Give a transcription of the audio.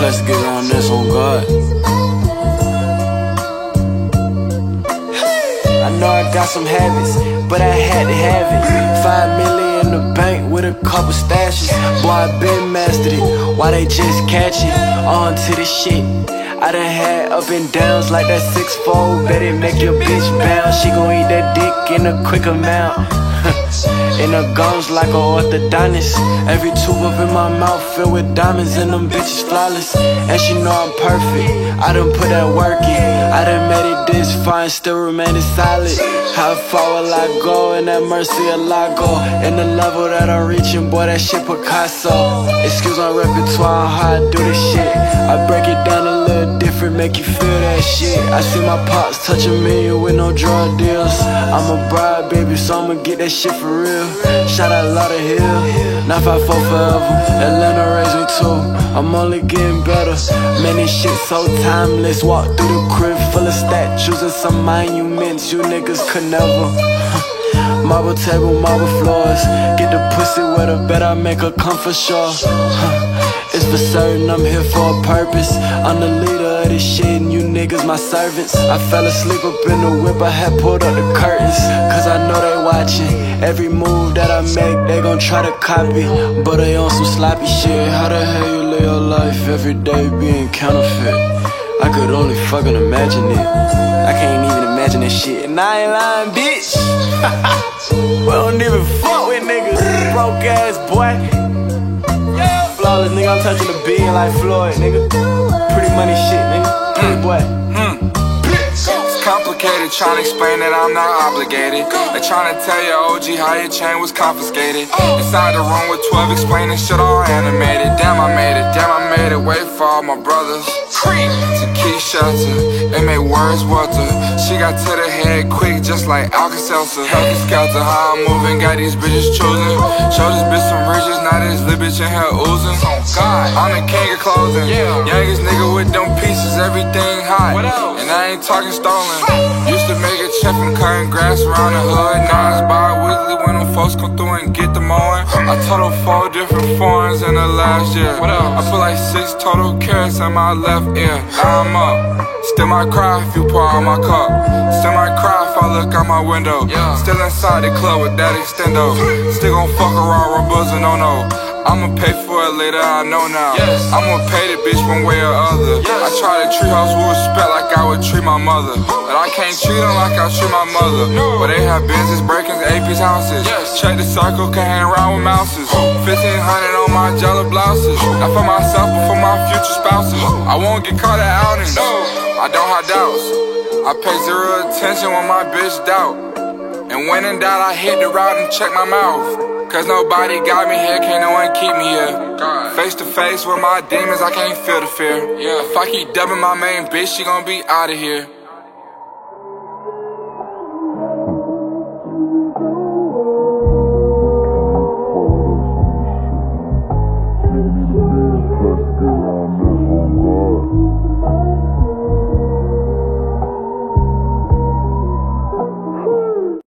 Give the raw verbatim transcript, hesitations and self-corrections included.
Let's get on this on God. I know I got some habits, but I had to have it. Five million in the bank with a couple stashes. Boy, I been mastered it. Why they just catch it? On to the shit. I done had up and downs like that six-fold. Bet it make your bitch bounce. She gon' eat that dick in a quick amount. In the gums like a orthodontist. Every tooth up in my mouth filled with diamonds, and them bitches flawless. And she know I'm perfect. I done put that work in. I done made it this fine, still remaining solid. How far will I go in that mercy of Lago? And the level that I'm reaching, boy, that shit Picasso. Excuse my repertoire, how I do this shit. I break it down a little different, make you feel that shit. I see my pops touch a million with no drug deals. I'm a bride, baby, so I'ma get that shit for real. Shout out Lauderhill, nine five four forever. Atlanta raised me too, I'm only getting better. Man, this shit so timeless. Walk through the crib full of statues and some monuments you niggas could never. Marble table, marble floors. Get the pussy with a bet I make her come for sure. It's for certain I'm here for a purpose. I'm the leader of this shit and you niggas my servants. I fell asleep up in the whip, I had pulled up the curtains. Cause I know they watching. Every move that I make, they gon' try to copy. But they on some sloppy shit. How the hell you live your life every day being counterfeit? I could only fucking imagine it. I can't even imagine that shit. And I ain't lying, bitch. We don't even fuck with niggas. Broke ass boy. Flawless nigga, I'm touching the bean like Floyd, nigga. Pretty money shit, nigga. Pretty boy. Mm. It's complicated trying to explain that I'm not obligated. They trying to tell your O G how your chain was confiscated. Inside the room with twelve explaining shit all animated. Damn, I made it. Damn, I made it. Wait for all my brothers to keep shelter. They made words welter. She got to the head quick just like Alka-Seltzer. Healthy skelter, how I'm moving, got these bitches choosing. Show this bitch some riches, now this little bitch in her oozing. I'm the king of clothing, youngest nigga with them pieces, everything hot. And I ain't talking stolen. Used to make a check from cutting grass around the hood. Now it's bi-weekly when them folks come through and get the mowing. I totaled four different foreigns in the last year. I put like six total carats in my left ear. Now I'm up. Still might cry if you pour out my cup. Still might cry if I look out my window. Still inside the club with that extendo. Still gon' fuck around, run buzz and no no. I'ma pay for it later, I know now. yes. I'ma pay the bitch one way or other. yes. I try to treat hoes with respect like I would treat my mother. But I can't treat them like I treat my mother. no. But they have business breakings, A P's houses. yes. Check the circle, can't hang around with mouses. Fifteen hundred on my jello blouses. Not for myself, but for my future spouses. I won't get caught at outings. I don't have doubts. I pay zero attention when my bitch doubt. And when in doubt, I hit the route and check my mouth. Cause nobody got me here, can't no one keep me here. God. Face to face with my demons, I can't feel the fear. Yeah. If I keep dubbing my main bitch, she gon' be out of here.